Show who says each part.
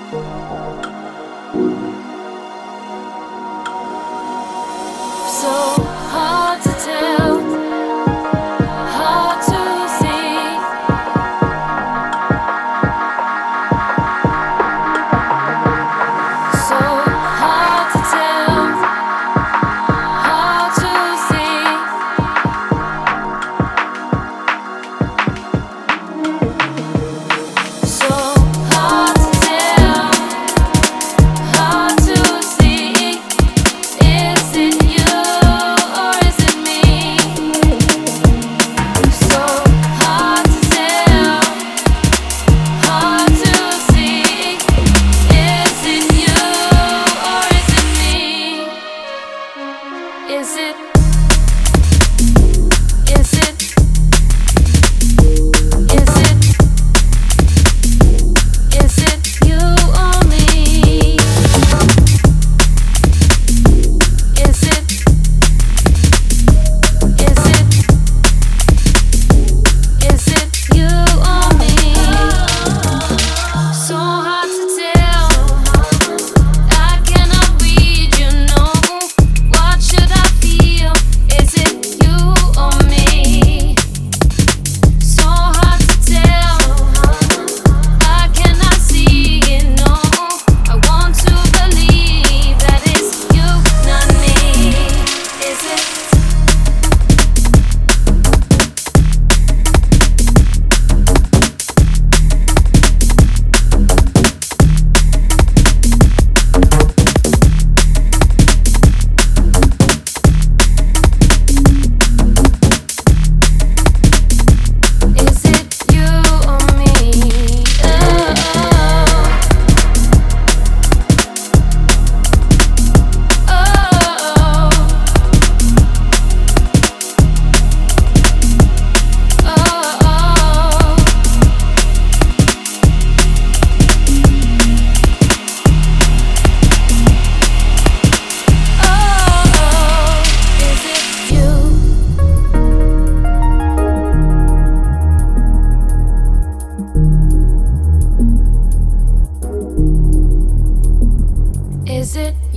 Speaker 1: So hard to tell, hard to see. So hard to tell, hard to see. So hard to tell, hard to see. Is it you or is it me? So hard to tell, hard to see. Is it you or is it me? Is it? Is it? Is it? Is it you or me? Is it? Is it? Is it you or me? So hard to tell. I cannot read you, no. What should I feel? Is it you or me? So hard to tell. I cannot see it, no. I want to believe that it's you, not me. Is it? Is it you or me? Is it you? Is it?